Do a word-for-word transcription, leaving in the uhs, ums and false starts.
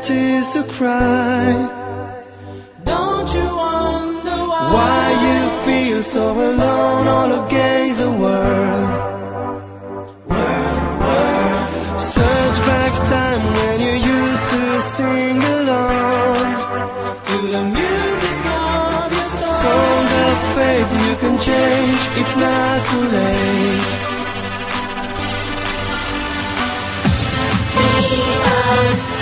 tears to cry. Don't you wonder why? Why you feel so alone all against the world? World, world. Search back time when you used to sing along To the music of your song. songs of faith you can change, it's not too late. We are